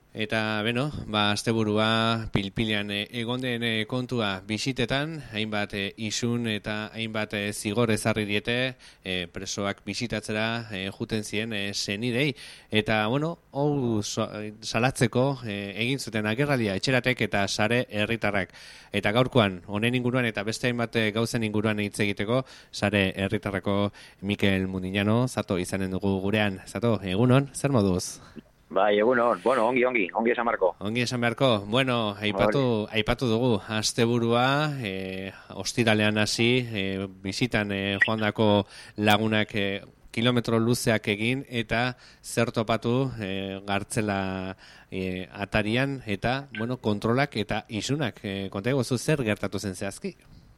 Eta, asteburua pilpilean egon den kontua bisitetan, hainbat isun eta hainbat zigor ezarri diete presoak bisitatzera juten ziren senidei. Eta, hau salatzeko egin zuten agerraldia etxeratek eta sare herritarrak. Eta gaurkoan, honen inguruan eta beste hainbat gauzen inguruan hitz egiteko, sare herritarrako Mikel Mundiñano, Zato izanen dugu gurean. Zato, egunon, zer moduz? Bai, egunon. Ongi esan beharko. Ongi esan beharko. Aipatu dugu asteburua, ostiralean hasi, bisitan joandako lagunak kilometro luzeak egin eta zer topatu gartzela atarian eta, kontrolak eta isunak. Konta egozu zer gertatu zen zehazki?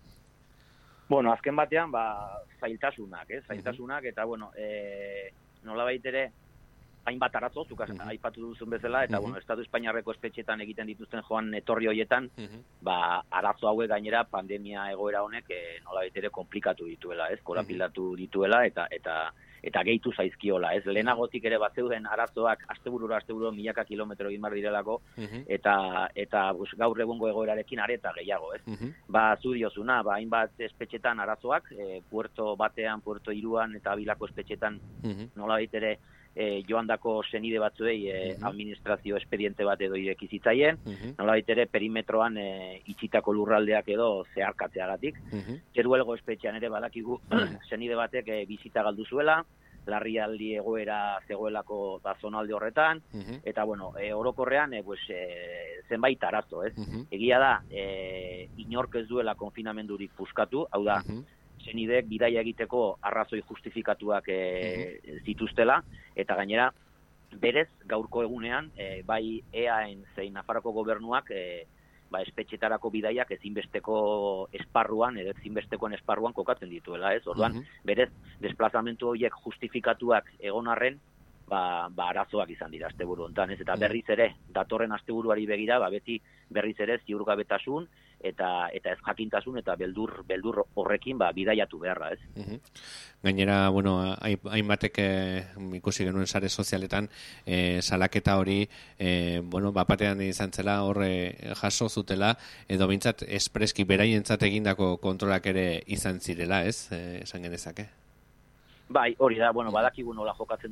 Azken batean, zailtasunak, eta, nolabait ere, hainbat arazo, zuk aipatu duzun bezala, eta, Estatu Espainiarreko espetxetan egiten dituzten joan etorri hoietan, arazo hauek gainera pandemia egoera honek nolabait ere komplikatu dituela, korapilatu dituela, eta gehitu zaizkiola, lehenagotik ere batzeuden arazoak asteburu milaka kilometro egin bar direlako, eta gaur egungo egoerarekin areta gehiago, zu diozuna, hainbat espetxetan arazoak, Puerto batean, Puerto Iruan, eta Bilako espetxetan nolabait ere joandako senide batzuei administrazio espediente bat edo ireki zitzaien, nolabait ere perimetroan itxitako lurraldeak edo zeharkatzeagatik. Teruelgo espetxean ere badakigu senide batek bizita galdu zuela, larrialdi egoera zegoelako zonalde horretan, eta orokorrean zenbait arazo, Egia da, inork ez duela konfinamendurik puskatu, hau da, senidek bidaia egiteko arrazoi justifikatuak zituztela, eta gainera, berez, gaurko egunean, bai EAen zein Nafarroko gobernuak espetxetarako bidaiak ezinbestekoen esparruan kokatzen dituela, Orduan, berez, desplazamentu horiek justifikatuak egon arren, arazoak izan dira asteburu hontan, eta berriz ere, datorren asteburuari begira, beti berriz ere ziurgabetasun, eta ez jakintasun eta beldur horrekin bidaiatu beharra, Gainera, hainbatek ikusi genuen sare sozialetan salaketa hori, bapatean izan zela horre jaso zutela, edo bintzat espreski beraientzat egindako kontrolak ere izan zirela, esan genezake? Bai, hori da, badakigu nola jokatzen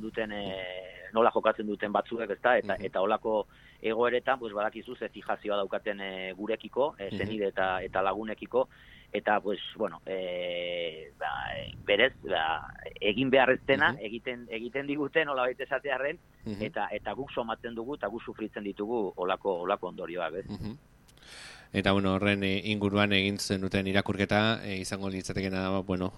duten batzuek, eta holako egoeretan, badakizu ze fijazioa daukaten gurekiko, senide eta lagunekiko, eta, berez, egin behar ez dena, egiten diguten nolabait esatearren, eta guk somatzen dugu, eta guk sufritzen ditugu holako ondorioak, Eta, horren inguruan egin zen duten irakurketa, izango litzatekena da,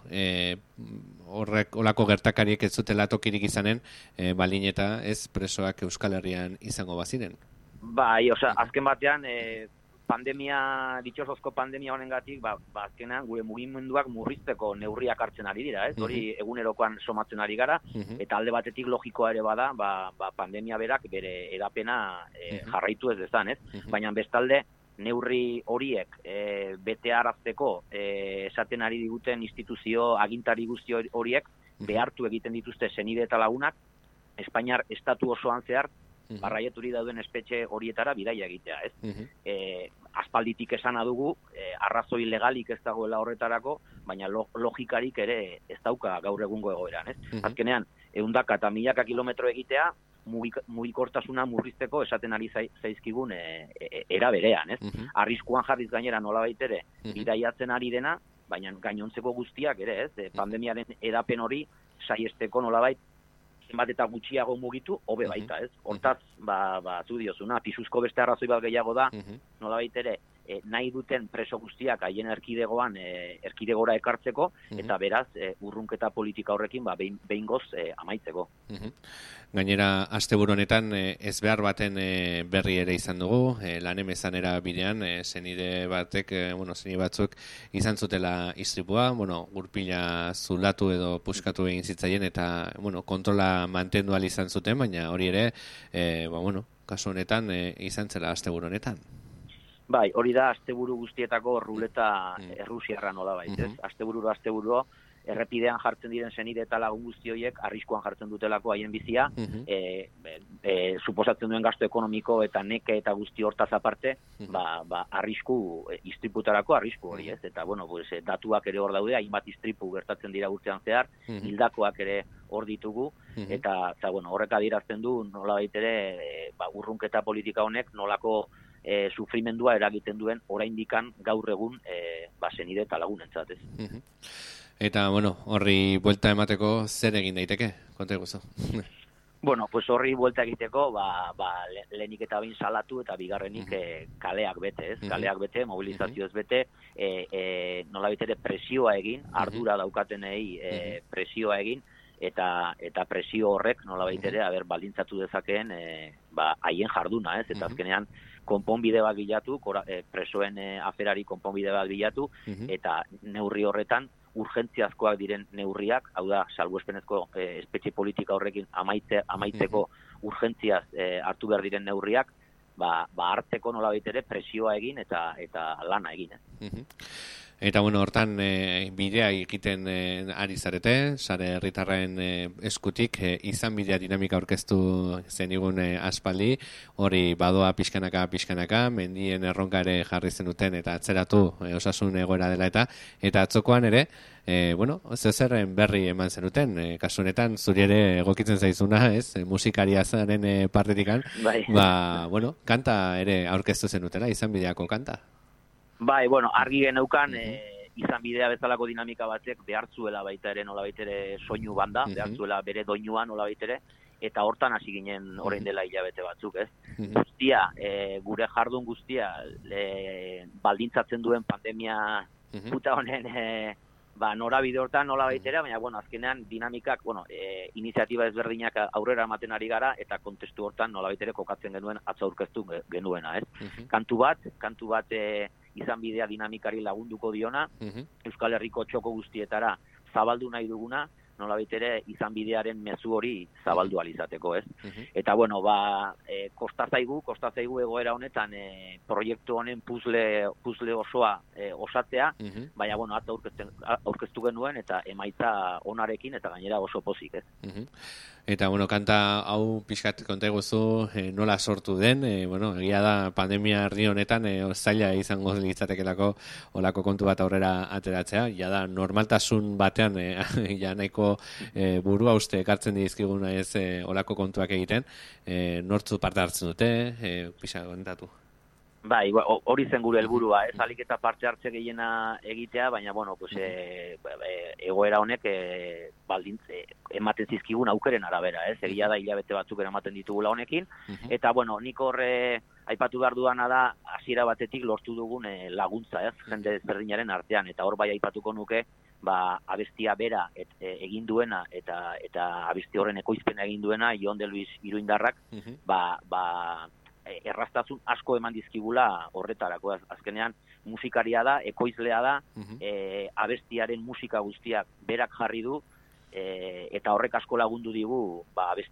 horrek olako gertakariek ez zutela tokirik izanen, balin eta ez presoak Euskal Herrian izango baziren. Bai, azken batean, ditxosozko pandemia honengatik, azkenean gure mugimenduak murrizteko neurriak hartzen ari dira, hori egunerokoan somatzen ari gara, eta alde batetik logikoa ere bada, pandemia berak bere edapena jarraitu ez dezan, baina bestalde, neurri horiek betearazteko esaten ari diguten instituzio agintari guzti horiek behartu egiten dituzte senide eta lagunak Espainiar estatu osoan zehar barraieturi dauden espetxe horietara bidaia egitea, aspalditik esana dugu, arrazoi legalik ez dagoela horretarako, baina logikarik ere ez dauka gaur egungo egoeran, Azkenean, 100 eta 1000 kilometro egitea, mugikortasuna murrizteko esaten ari zaizkigun era berean, Arriskuan jarriz gainera nolabait ere bidaiatzen ari dena, baina gainontzeko guztiak ere, pandemiaren edapen hori saiesteko nolabait zenbat eta gutxiago mugitu, hobe baita, Hortaz, zu diozuna, pisuzko beste arrazoi bat gehiago da, nolabait ere nahi duten preso guztiak haien erkidegora ekartzeko, eta beraz, urrunketa politika horrekin behingoz amaitzeko. Gainera, asteburu honetan ez behar baten berri ere izan dugu, Lanemezanera bidean, senide batzuk izan zutela istripua, gurpila zulatu edo puskatu egin zitzaien, eta kontrola mantendu ahal izan zuten, baina hori ere, kasu honetan izan zela asteburu honetan. Bai, hori da asteburu guztietako ruleta errusiarra nolabait, asteburu errepidean jartzen diren senide eta lagun guzti horiek arriskuan jartzen dutelako haien bizia, suposatzen duen gasto ekonomiko eta neke eta guzti hortaz aparte, arrisku, istriputarako arrisku hori, ez? Eta, bueno, pues, datuak ere hor daude, hainbat istripu gertatzen dira urtean zehar, hildakoak ere hor ditugu, eta bueno, horrek adierazten du, nolabait ere, urrunketa politika honek nolako sufrimendua eragiten duen oraindikan gaur egun senide eta lagunentzat, ez? Eta, bueno, horri buelta emateko zer egin daiteke, konta eguzu? Bueno, pues horri buelta egiteko, lehenik eta bain salatu eta bigarrenik kaleak bete, ez? Kaleak bete, mobilizazioz bete, nolabait ere presioa egin, ardura daukatenei presioa egin, eta presio horrek nolabait ere baldintzatu dezakeen haien jarduna, ez? Eta azkenean konponbide bat bilatu, presoen aferari konponbide bat bilatu, eta neurri horretan urgentziazkoak diren neurriak, hau da, salbuespenezko espetxe politika horrekin amaitzeko urgentziaz hartu behar diren neurriak, hartzeko nolabait ere presioa egin eta lana egin. Eta, bueno, hortan bidea egiten ari zarete, sare herritarren eskutik, izan bidea dinamika aurkeztu zenigun aspaldi, hori badoa pixkanaka, mendien erronka ere jarri zenuten eta atzeratu osasun egoera dela eta atzokoan ere, bueno, zezerren berri eman zenuten, kasu honetan zuri ere egokitzen zaizuna, ez, musikaria zaren partetikan, bueno, kanta ere aurkeztu zenutela, izan bideako kanta. Bai, bueno, argi geneukan izan bidea bezalako dinamika batek behartzuela baita ere nolabait ere soinu banda, behartzuela bere doinua nolabait ere, eta hortan hasi ginen orain dela hilabete batzuk, ez? Guztia, gure jardun guztia baldintzatzen duen pandemia puta honen norabide hortan nolabait ere, baina, bueno, azkenean dinamikak, bueno, iniziatiba ezberdinak aurrera ematen ari gara, eta kontestu hortan nolabait ere kokatzen genuen atza aurkeztu genuena, ez? Kantu bat izan bidea dinamikari lagunduko diona, Euskal Herriko txoko guztietara zabaldu nahi duguna, nolabait ere izan bidearen mezu hori zabaldu alizateko, ez? Eta, bueno, kosta zaigu egoera honetan proiektu honen puzle osoa osatzea, baina, bueno, atza aurkeztu genuen eta emaitza onarekin eta gainera oso pozik, ez? Eta, bueno, kanta hau pixkat konta eguzu nola sortu den, bueno, egia da pandemia herri honetan zaila izango litzatekelako olako kontu bat aurrera ateratzea, ja da normaltasun batean ja nahiko burua uste ekartzen dizkiguna ez olako kontuak egiten, nortzu parte hartzen dute, pixka kontatu. Bai, hori zen gure helburua, ez alik eta parte hartze gehiena egitea, baina, bueno, pues, egoera honek ematen zizkigun aukeren arabera, ez? Egia da hilabete batzuk ematen ditugula honekin, eta, bueno, nik horre aipatu behar duana da, hasiera batetik lortu dugun laguntza, ez? Jende ezberdinaren artean, eta hor bai aipatuko nuke, abestia bera egin duena, eta abesti horren ekoizpena egin duena, Jon de Luis Iruindarrak, erraztasun asko eman dizkigula horretarako. Azkenean musikaria da, ekoizlea da, abestiaren musika guztiak berak jarri du, eta horrek asko lagundu digu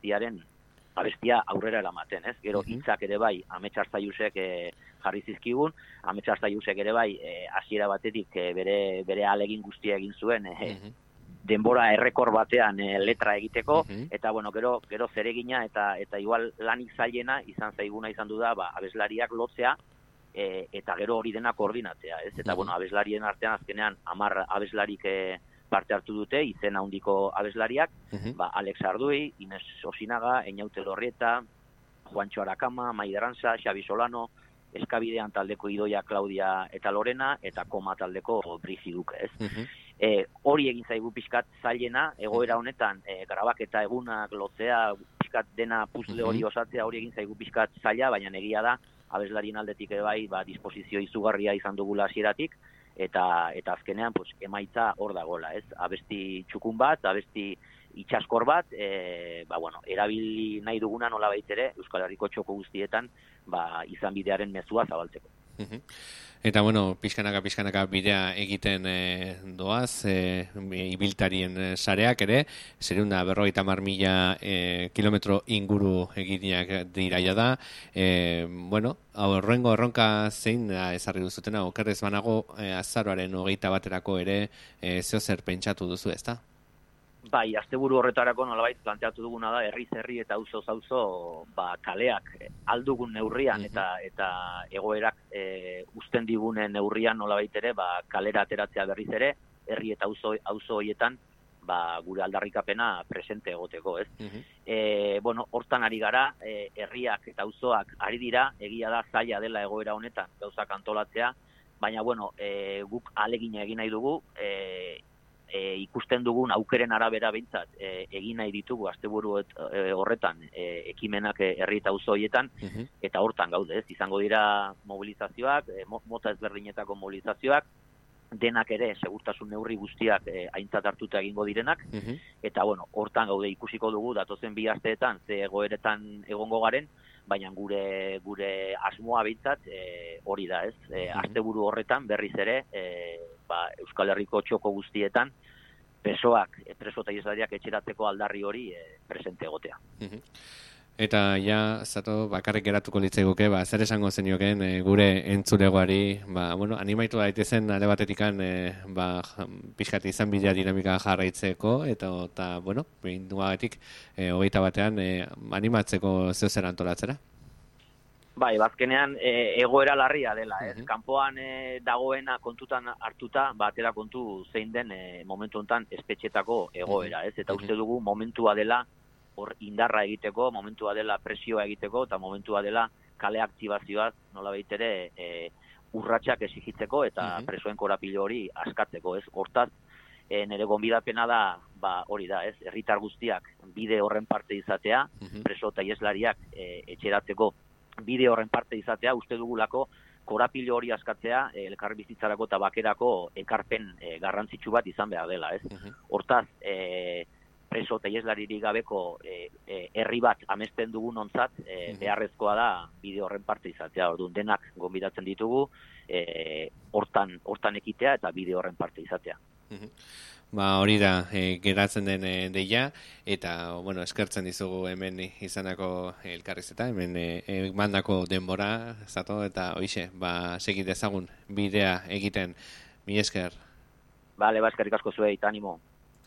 abestia aurrera eramaten, ez? Gero hitzak ere bai, Amets Arzaiusek jarri zizkigun, Amets Arzaiusek ere bai, hasiera batetik bere ahalegin guztia egin zuen, denbora errekor batean letra egiteko, eta, bueno, gero zeregina eta igual lanik zailena izan zaiguna izan du da, abeslariak lotzea, eta gero hori dena koordinatzea, ez? Eta, bueno, abeslarien artean azkenean 10 abeslarik parte hartu dute, izen handiko abeslariak, Alex Ardui, Ines Osinaga, Eñaute Lorrieta, Juancho Arakama, Maider Arantza, Xabi Solano, Eskabidean taldeko Idoia, Claudia eta Lorena, eta Koma taldeko Brigi Duke, ez? Hori egin zaigu pixkat zailena, egoera honetan grabaketa egunak lotzea, pixkat dena puzle hori osatzea, hori egin zaigu pixkat zaila, baina egia da, abeslarien aldetik bai, disposizio izugarria izan dugula hasieratik, eta azkenean pues, emaitza hor dagoela, ez? Abesti txukun bat, abesti itxaskor bat, bueno, erabili nahi duguna nola baitere, Euskal Herriko txoko guztietan, izan bidearen mezua zabaltzeko. Eta, bueno, pixkanaka bidea egiten doaz, ibiltarien sareak ere, 150.000 kilometro inguru eginak diraia da. Bueno, horrengo erronka zein da ezarri duzutena, okerrez banago azaroaren 21 ere zeo zer pentsatu duzu, ezta? Bai, asteburu horretarako nolabait planteatu duguna da herri eta auzo kaleak aldugun neurrian eta egoerak uzten digunen neurrian nolabait ere kalera ateratzea berriz ere herri eta auzo hoietan gure aldarrikapena presente egoteko, ez? Bueno, hortan ari gara, herriak eta auzoak ari dira, egia da zaila dela egoera honetan gauzak antolatzea, baina bueno, guk ahalegina egin nahi dugu, ikusten dugun aukeren arabera behintzat egin nahi ditugu asteburu horretan ekimenak herri eta auzo horietan eta hortan gaude, ez? Izango dira mobilizazioak, mota ezberdinetako mobilizazioak, denak ere segurtasun neurri guztiak aintzat hartuta egingo direnak eta bueno, hortan gaude ikusiko dugu datozen 2 asteetan ze egoeretan egongo garen, baina gure asmoa behintzat hori da, ez? Asteburu horretan berriz ere Euskal Herriko txoko guztietan preso eta iheslariak etxeratzeko aldarri hori presente egotea. Eta ja, zato bakarrik geratuko litzaiguke, zer esango zenioken gure entzulegoari, bueno, animaitu daitezen alde batetikan pixkat izan bidea dinamika jarraitzeko, eta bueno, behinduagatik 21 animatzeko zeo zer antolatzera? Bai, bazkenean egoera larria dela, ez? Kanpoan dagoena kontutan hartuta, atera kontu zein den momentu honetan espetxetako egoera, ez? Eta uste dugu momentua dela hor indarra egiteko, momentua dela presioa egiteko, eta momentua dela kale aktibazioaz nolabait ere urratsak exigitzeko eta presoen korapilo hori askatzeko, ez? Hortaz, nire gonbidapena da, hori da, ez? Herritar guztiak bide horren parte izatea, preso eta iheslariak etxeratzeko bide horren parte izatea, uste dugulako korapilo hori askatzea elkarbizitzarako eta bakerako ekarpen garrantzitsu bat izan behar dela, ez? Hortaz, preso eta iheslaririk gabeko herri bat amesten dugun ontzat, beharrezkoa da bide horren parte izatea. Orduan denak gonbidatzen ditugu hortan ekitea eta bide horren parte izatea. Hori da, geratzen den deia, eta, bueno, eskertzen dizugu hemen izanako elkarrizeta, hemen mandako denbora, zato, eta hoixe, segit ezagun bidea egiten, mi esker. Bale, eskerrik asko zuei, eta animo.